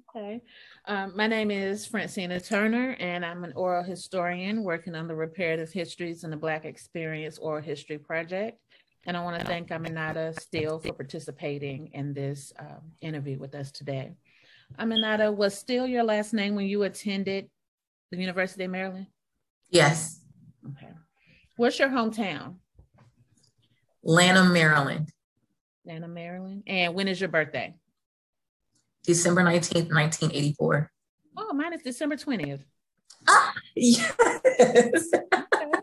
Okay. My name is Francina Turner, and I'm an oral historian working on the Reparative Histories and the Black Experience Oral History Project. And I want to thank Aminata Steele for participating in this interview with us today. Aminata, was Steele your last name when you attended the University of Maryland? Yes. Okay. What's your hometown? Lanham, Maryland. Lanham, Maryland. And when is your birthday? December 19th, 1984. Oh, mine is December 20th. Ah, yes. Okay.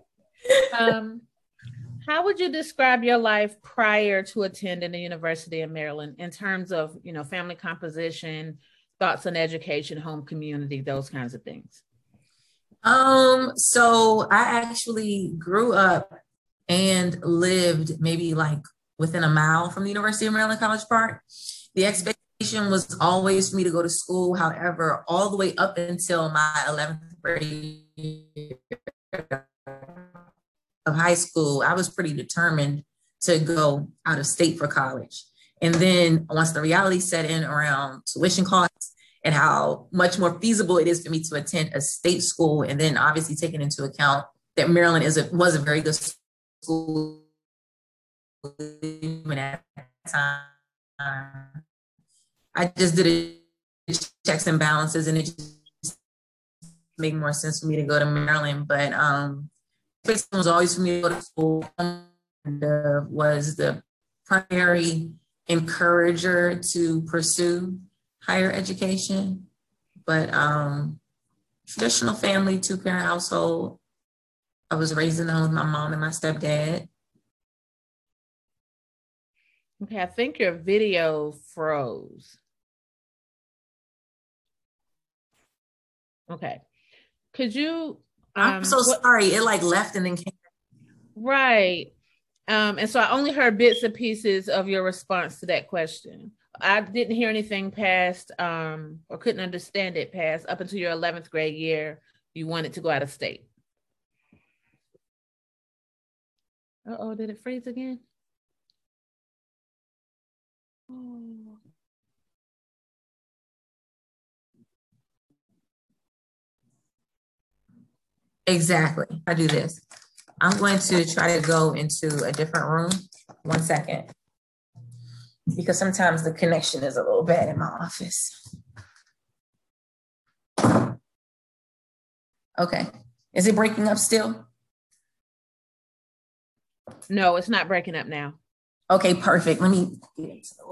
How would you describe your life prior to attending the University of Maryland in terms of, family composition, thoughts on education, home community, those kinds of things? So I actually grew up and lived maybe like within a mile from the University of Maryland College Park. The expectation was always for me to go to school. However, all the way up until my 11th grade of high school, I was pretty determined to go out of state for college. And then once the reality set in around tuition costs and how much more feasible it is for me to attend a state school, and then obviously taking into account that Maryland was a very good school even at that time, I just did it, checks and balances, and it just made more sense for me to go to Maryland. But it was always for me to go to school, and was the primary encourager to pursue higher education. But traditional family, two-parent household. I was raised in home with my mom and my stepdad. Okay, I think your video froze. Okay. Could you... I'm so sorry. It like left and then came. Right. And so I only heard bits and pieces of your response to that question. I didn't hear anything past, or couldn't understand it past up until your 11th grade year. You wanted to go out of state. Uh-oh, did it freeze again? Oh. Exactly. I do this. I'm going to try to go into a different room. 1 second. Because sometimes the connection is a little bad in my office. Okay. Is it breaking up still? No, it's not breaking up now. Okay, perfect. Let me get into the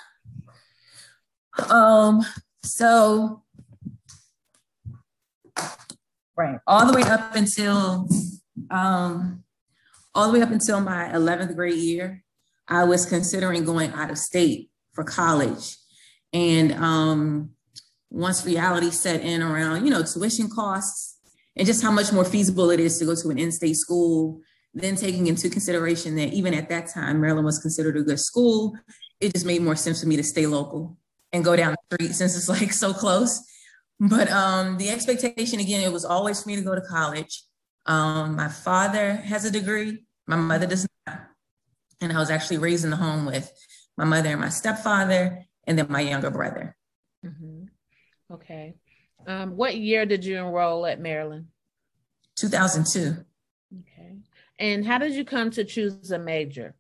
light. So right, all the way up until my 11th grade year, I was considering going out of state for college. And once reality set in around, tuition costs and just how much more feasible it is to go to an in-state school, then taking into consideration that even at that time, Maryland was considered a good school, it just made more sense for me to stay local and go down the street since it's like so close. But the expectation, again, it was always for me to go to college. My father has a degree, my mother does not. And I was actually raised in the home with my mother and my stepfather, and then my younger brother. Mm-hmm. Okay. What year did you enroll at Maryland? 2002. Okay. And how did you come to choose a major?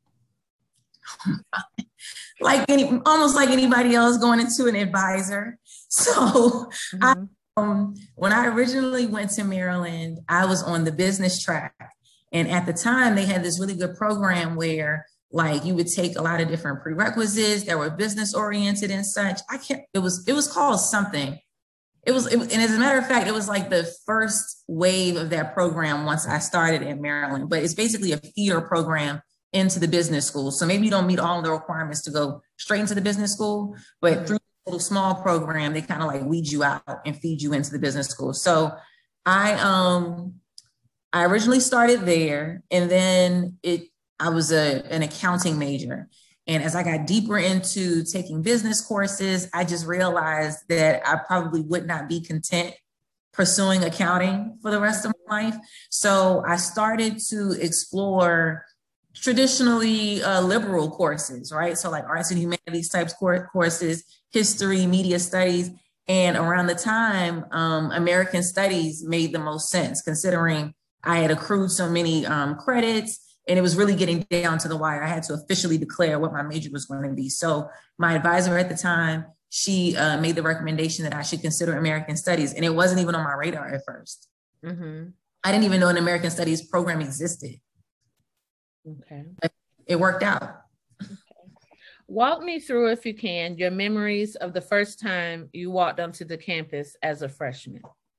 Almost like anybody else, going into an advisor. So mm-hmm. When I originally went to Maryland, I was on the business track. And at the time, they had this really good program where you would take a lot of different prerequisites that were business oriented and such. It was called something. And as a matter of fact, it was like the first wave of that program once I started in Maryland, but it's basically a feeder program into the business school. So maybe you don't meet all of the requirements to go straight into the business school, but through a little small program, they kind of weed you out and feed you into the business school. So I originally started there, and then I was an accounting major. And as I got deeper into taking business courses, I just realized that I probably would not be content pursuing accounting for the rest of my life. So I started to explore traditionally liberal courses, right? So like arts and humanities types courses, history, media studies. And around the time, American Studies made the most sense, considering I had accrued so many credits, and it was really getting down to the wire. I had to officially declare what my major was going to be. So my advisor at the time, she made the recommendation that I should consider American Studies, and it wasn't even on my radar at first. Mm-hmm. I didn't even know an American Studies program existed. Okay. It worked out. Walk me through, if you can, your memories of the first time you walked onto the campus as a freshman.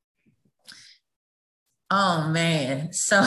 Oh man. So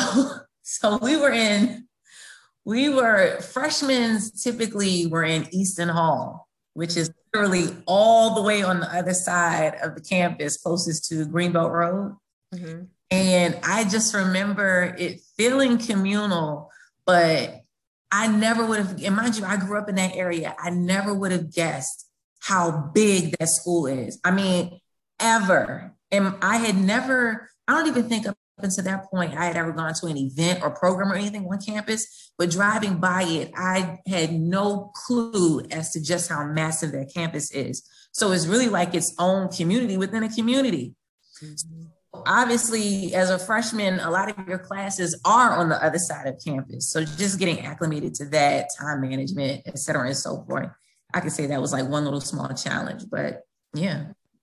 freshmen typically were in Easton Hall, which is literally all the way on the other side of the campus, closest to Greenbelt Road. Mm-hmm. And I just remember it feeling communal, but I never would have, and mind you, I grew up in that area. I never would have guessed how big that school is. I mean, ever. And I don't even think up until that point I had ever gone to an event or program or anything on campus, but driving by it, I had no clue as to just how massive that campus is. So it's really like its own community within a community. Mm-hmm. Obviously, as a freshman, a lot of your classes are on the other side of campus. So just getting acclimated to that, time management, et cetera, and so forth. I could say that was like one little small challenge, but yeah.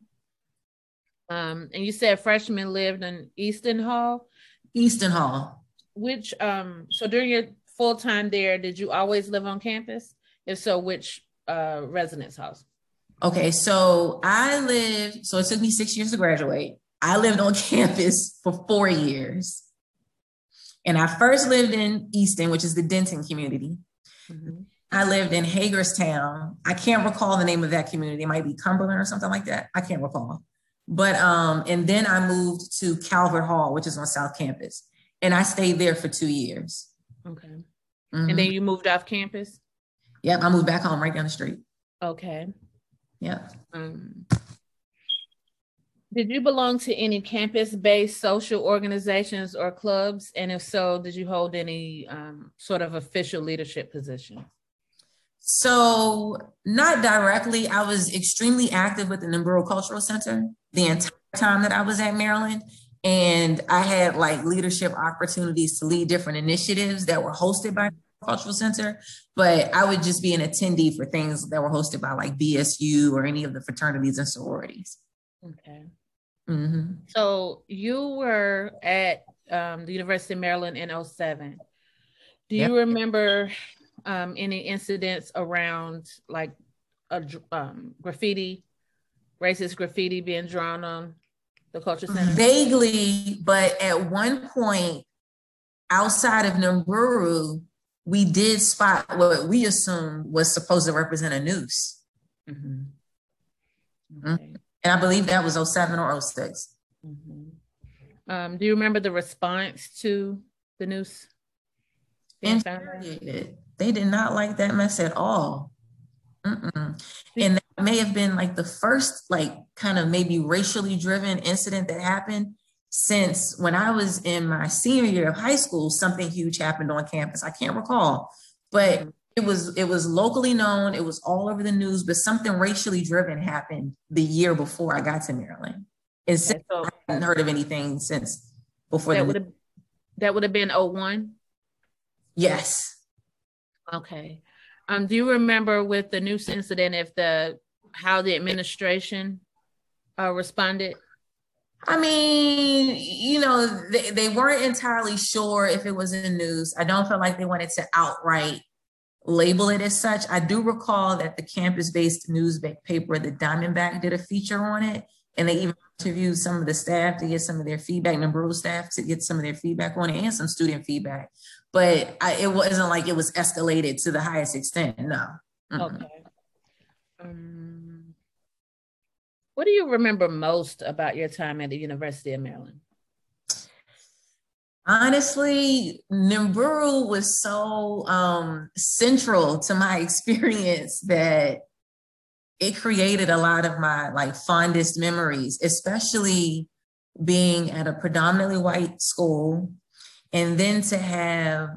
And you said freshmen lived in Easton Hall? Easton Hall. Which, so during your full time there, did you always live on campus? If so, which residence house? Okay, so it took me 6 years to graduate. I lived on campus for 4 years. And I first lived in Easton, which is the Denton community. Mm-hmm. I lived in Hagerstown. I can't recall the name of that community. It might be Cumberland or something like that. I can't recall. But, and then I moved to Calvert Hall, which is on South Campus. And I stayed there for 2 years. Okay. Mm-hmm. And then you moved off campus? Yep, I moved back home right down the street. Okay. Yeah. Did you belong to any campus-based social organizations or clubs? And if so, did you hold any sort of official leadership position? So not directly. I was extremely active with the Nimburo Cultural Center the entire time that I was at Maryland. And I had like leadership opportunities to lead different initiatives that were hosted by the Cultural Center, but I would just be an attendee for things that were hosted by like BSU or any of the fraternities and sororities. Okay. Mm-hmm. So you were at the University of Maryland in 2007. Do you remember any incidents around like a graffiti, racist graffiti being drawn on the Culture Center? Vaguely, but at one point outside of Nimburo, we did spot what we assumed was supposed to represent a noose. Mm-hmm. Okay. And I believe that was 2007 or 2006. Mm-hmm. Do you remember the response to the noose? They did not like that mess at all. Mm-mm. And that may have been like the first, like kind of maybe racially driven incident that happened since when I was in my senior year of high school. Something huge happened on campus. I can't recall, but it was locally known. It was all over the news, but something racially driven happened the year before I got to Maryland. And so I hadn't heard of anything since before. That would have been 2001? Yes. Okay. Do you remember with the noose incident how the administration responded? I mean, they weren't entirely sure if it was in the news. I don't feel like they wanted to outright label it as such. I do recall that the campus-based newspaper, the Diamondback, did a feature on it, and they even interviewed some of the staff to get some of their feedback, Nimburo staff to get some of their feedback on it, and some student feedback. But it wasn't like it was escalated to the highest extent. No. Mm-mm. Okay. What do you remember most about your time at the University of Maryland? Honestly, Nimburo was so central to my experience that it created a lot of my like fondest memories, especially being at a predominantly white school. And then to have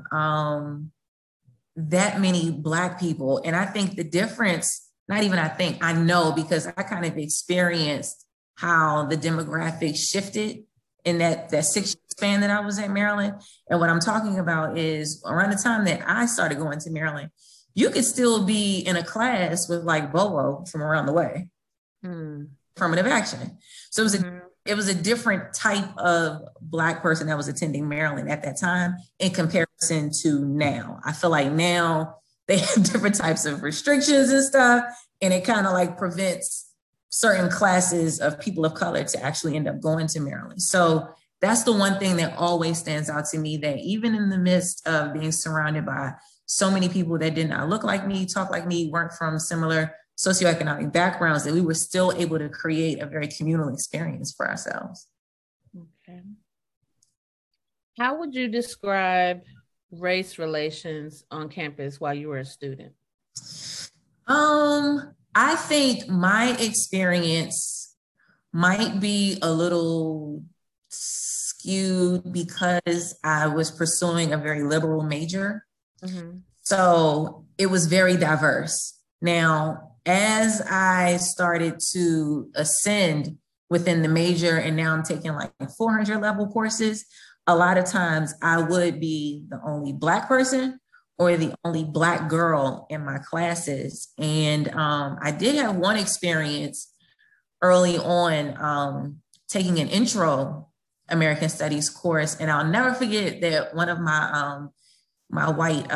that many Black people. And I think the difference, I know because I kind of experienced how the demographics shifted in that 6-year span that I was at Maryland. And what I'm talking about is around the time that I started going to Maryland, you could still be in a class with like Bobo from around the way. Affirmative action. So it was a different type of Black person that was attending Maryland at that time in comparison to now. I feel like now they have different types of restrictions and stuff, and it kind of like prevents certain classes of people of color to actually end up going to Maryland. So that's the one thing that always stands out to me, that even in the midst of being surrounded by so many people that did not look like me, talk like me, weren't from similar socioeconomic backgrounds, that we were still able to create a very communal experience for ourselves. Okay. How would you describe race relations on campus while you were a student? I think my experience might be a little skewed because I was pursuing a very liberal major. So it was very diverse. Now, as I started to ascend within the major, and now I'm taking like 400 level courses, a lot of times I would be the only Black person or the only Black girl in my classes. And I did have one experience early on taking an intro American Studies course. And I'll never forget that one of my my white,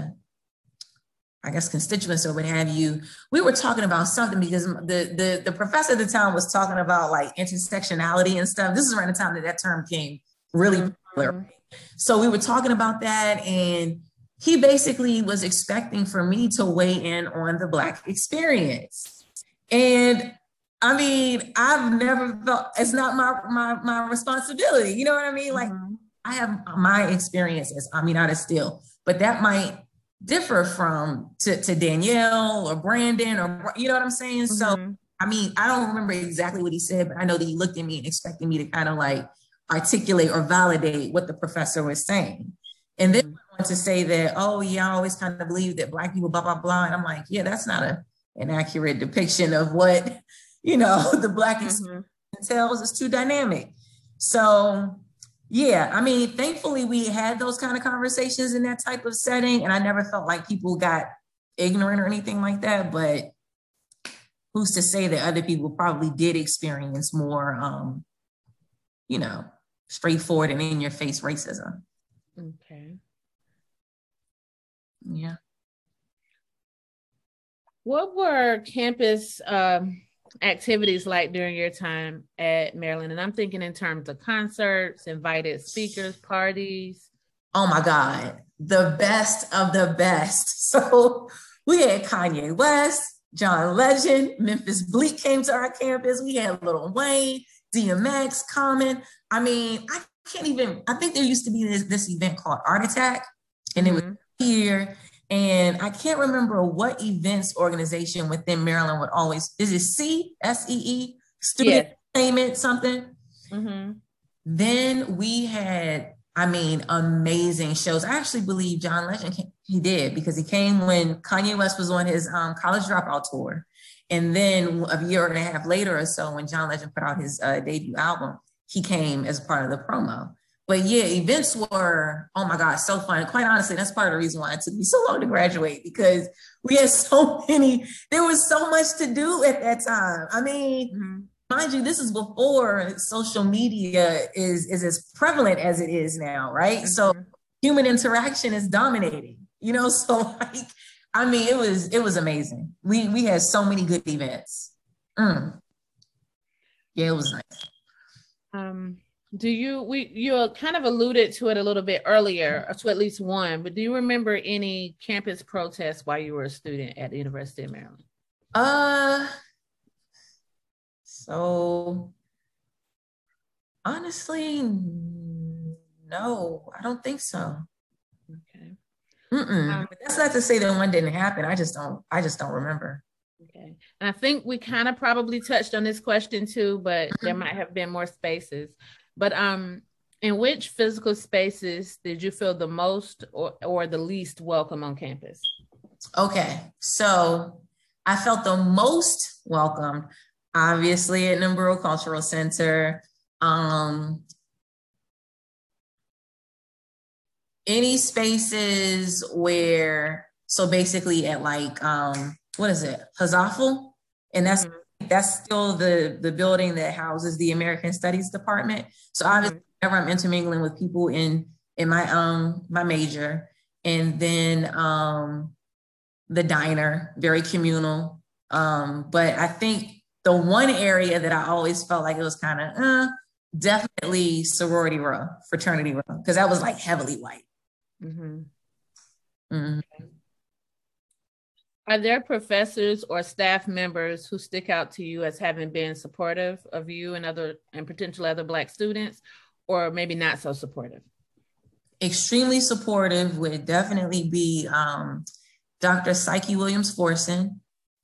I guess, constituents or what have you, we were talking about something because the professor at the time was talking about like intersectionality and stuff. This is around the time that term came really popular. So we were talking about that, and he basically was expecting for me to weigh in on the Black experience. And I mean, I've never felt, it's not my responsibility. You know what I mean? Like, I have my experience as Aminata Steele, but that might differ from to Danielle or Brandon, or, you know what I'm saying? So, I mean, I don't remember exactly what he said, but I know that he looked at me and expected me to kind of like articulate or validate what the professor was saying. And then I want to say that, oh yeah, I always kind of believe that Black people, blah, blah, blah. And I'm like, yeah, that's not an accurate depiction of what, you know, the Black experience entails. It's too dynamic. So yeah, I mean, thankfully we had those kind of conversations in that type of setting, and I never felt like people got ignorant or anything like that, but who's to say that other people probably did experience more, you know, straightforward and in your face racism. Okay. Yeah. What were campus activities like during your time at Maryland? And I'm thinking in terms of concerts, invited speakers, parties. Oh my God, the best of the best. So we had Kanye West, John Legend, Memphis Bleek came to our campus. We had Lil Wayne, DMX, Common. I mean, I think there used to be this event called Art Attack, and it was here. And I can't remember what events organization within Maryland would always, is it SEE, Student Entertainment, something? Then we had, I mean, amazing shows. I actually believe John Legend he did, because he came when Kanye West was on his college dropout tour. And then a year and a half later or so, when John Legend put out his debut album, he came as part of the promo. But yeah, events were, oh my God, so fun. Quite honestly, that's part of the reason why it took me so long to graduate, because we had so many, there was so much to do at that time. I mean, mind you, this is before social media is as prevalent as it is now, right? So human interaction is dominating, you know? So like, I mean, it was amazing. We had so many good events. Yeah, it was nice. You kind of alluded to it a little bit earlier, or to at least one, but do you remember any campus protests while you were a student at the University of Maryland? So honestly, no, I don't think so. Okay. But that's not to say that one didn't happen. I just don't remember. Okay. And I think we kind of probably touched on this question too, but there might have been more spaces. But in which physical spaces did you feel the most or the least welcome on campus? Okay, so I felt the most welcome obviously at Nemburo Cultural Center. Any spaces where, so basically at like, what is it, Hazafel? And that's still the building that houses the American Studies Department. So obviously, whenever I'm intermingling with people in my my major, and then the diner, very communal. But I think the one area that I always felt like it was kind of definitely sorority row, fraternity row, because that was like heavily white. Are there professors or staff members who stick out to you as having been supportive of you and potential other Black students, or maybe not so supportive? Extremely supportive would definitely be Dr. Psyche Williams Forson.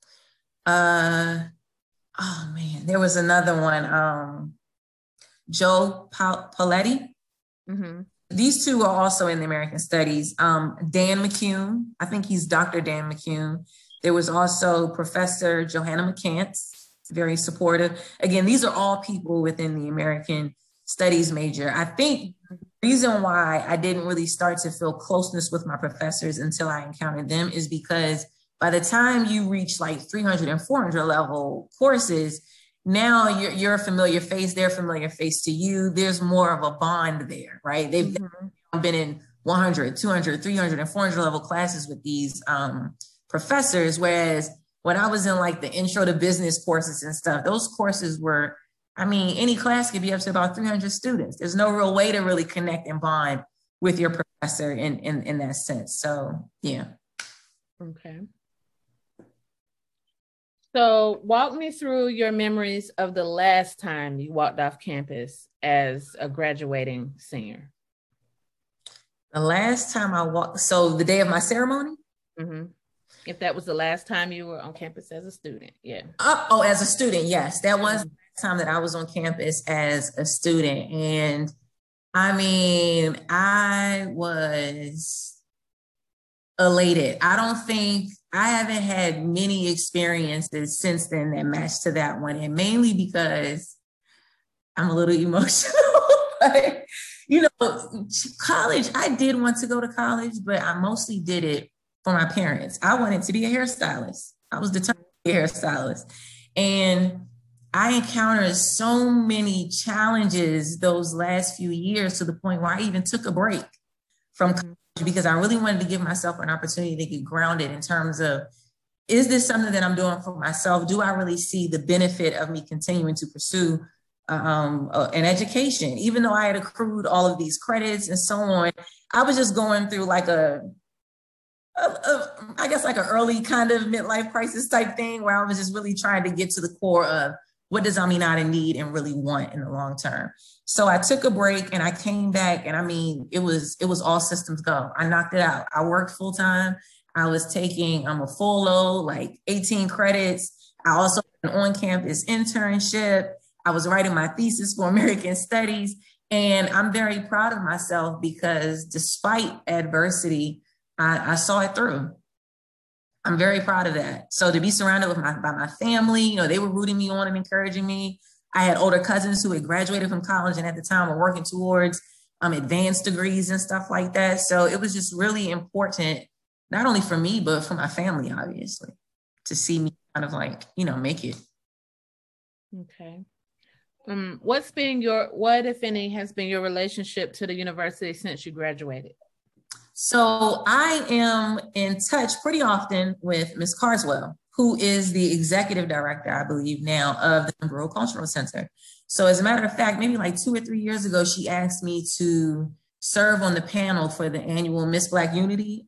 Oh man, there was another one, Joe Paletti. These two are also in the American Studies. Dan McCune, I think he's Dr. Dan McCune. There was also Professor Johanna McCants, very supportive. Again, these are all people within the American Studies major. I think the reason why I didn't really start to feel closeness with my professors until I encountered them is because by the time you reach like 300 and 400 level courses, now you're a familiar face, they're a familiar face to you. There's more of a bond there, right? They've been in 100, 200, 300, and 400 level classes with these professors. Whereas when I was in like the intro to business courses and stuff, those courses were, I mean, any class could be up to about 300 students. There's no real way to really connect and bond with your professor in that sense. So, yeah. Okay. So walk me through your memories of the last time you walked off campus as a graduating senior. The last time I walked, so the day of my ceremony? If that was the last time you were on campus as a student, yeah. As a student, yes. That was the last time that I was on campus as a student. And I mean, I was elated. I haven't had many experiences since then that match to that one. And mainly because I'm a little emotional. But, you know, college, I did want to go to college, but I mostly did it for my parents. I wanted to be a hairstylist. I was determined to be a hairstylist. And I encountered so many challenges those last few years to the point where I even took a break from college because I really wanted to give myself an opportunity to get grounded in terms of, is this something that I'm doing for myself? Do I really see the benefit of me continuing to pursue an education? Even though I had accrued all of these credits and so on, I was just going through like I guess like an early kind of midlife crisis type thing where I was just really trying to get to the core of what does Aminata need and really want in the long term. So I took a break and I came back, and I mean, it was all systems go. I knocked it out. I worked full time. I was taking a full load, like 18 credits. I also had an on-campus internship. I was writing my thesis for American Studies. And I'm very proud of myself because despite adversity, I saw it through. I'm very proud of that. So to be surrounded by my family, you know, they were rooting me on and encouraging me. I had older cousins who had graduated from college and at the time were working towards advanced degrees and stuff like that. So it was just really important, not only for me, but for my family, obviously, to see me kind of like, you know, make it. Okay. What, if any, has been your relationship to the university since you graduated? So I am in touch pretty often with Ms. Carswell, who is the executive director, I believe now, of the Nemburo Cultural Center. So as a matter of fact, maybe like 2 or 3 years ago, she asked me to serve on the panel for the annual Miss Black Unity,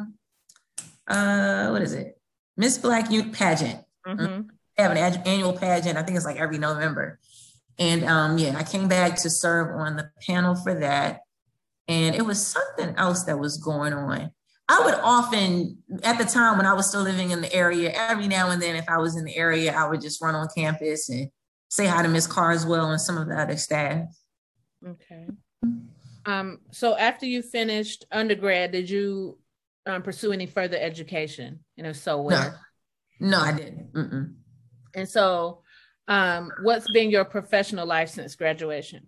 what is it? Miss Black pageant. They have an annual pageant. I think it's like every November. And yeah, I came back to serve on the panel for that. And it was something else that was going on. I would often, at the time when I was still living in the area, every now and then, if I was in the area, I would just run on campus and say hi to Miss Carswell and some of the other staff. Okay. So after you finished undergrad, did you pursue any further education? And if so, where? No, I didn't. And so What's been your professional life since graduation?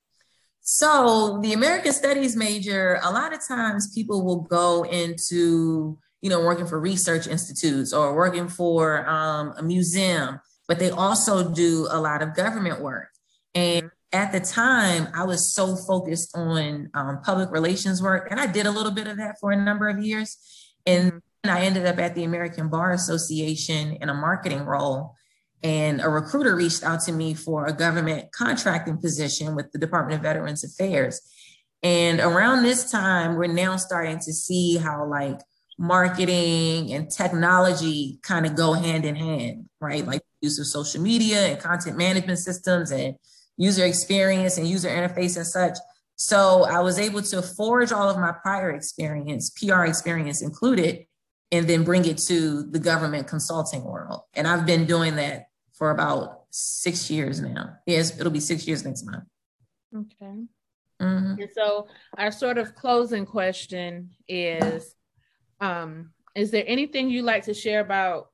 So the American Studies major, a lot of times people will go into, working for research institutes or working for a museum, but they also do a lot of government work. And at the time, I was so focused on public relations work, and I did a little bit of that for a number of years. And I ended up at the American Bar Association in a marketing role. And a recruiter reached out to me for a government contracting position with the Department of Veterans Affairs. And around this time, we're now starting to see how like marketing and technology kind of go hand in hand, right? Like use of social media and content management systems and user experience and user interface and such. So I was able to forge all of my prior experience, PR experience included, and then bring it to the government consulting world. And I've been doing that for about 6 years now. Yes, it'll be 6 years next month. Okay. And so our sort of closing question is there anything you'd like to share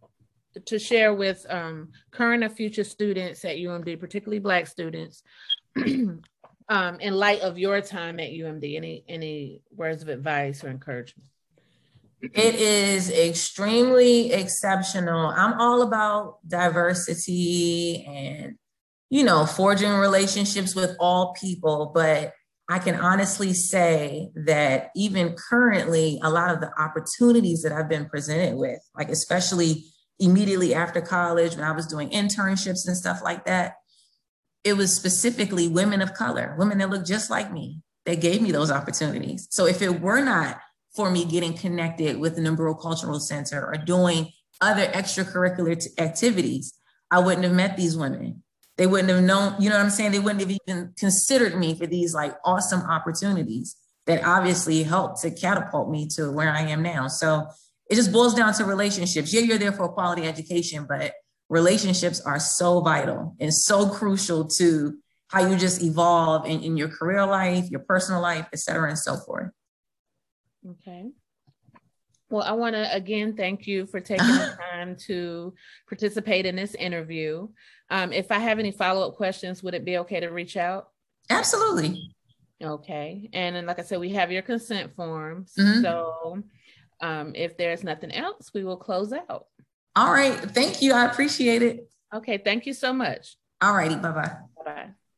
with current or future students at UMD, particularly Black students, in light of your time at UMD? Any words of advice or encouragement? It is extremely exceptional. I'm all about diversity and, forging relationships with all people. But I can honestly say that even currently, a lot of the opportunities that I've been presented with, like especially immediately after college, when I was doing internships and stuff like that, it was specifically women of color, women that look just like me, that gave me those opportunities. So if it were not for me getting connected with the Nemburo Cultural Center or doing other extracurricular activities, I wouldn't have met these women. They wouldn't have known, you know what I'm saying? They wouldn't have even considered me for these like awesome opportunities that obviously helped to catapult me to where I am now. So it just boils down to relationships. Yeah, you're there for a quality education, but relationships are so vital and so crucial to how you just evolve in your career life, your personal life, et cetera, and so forth. Okay. Well, I want to again thank you for taking the time to participate in this interview. If I have any follow-up questions, would it be okay to reach out? Absolutely. Okay. And then, like I said, we have your consent forms. So if there's nothing else, we will close out. All right. Thank you. I appreciate it. Okay. Thank you so much. All righty. Bye-bye. Bye-bye.